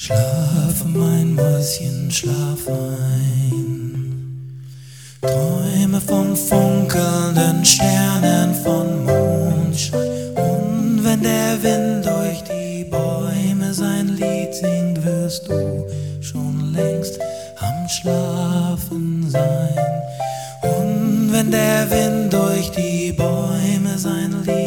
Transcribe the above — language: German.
Schlafe, mein Mäuschen, schlaf ein. Träume von funkelnden Sternen, von Mondschein. Und wenn der Wind durch die Bäume sein Lied singt, wirst du schon längst am Schlafen sein. Und wenn der Wind durch die Bäume sein Lied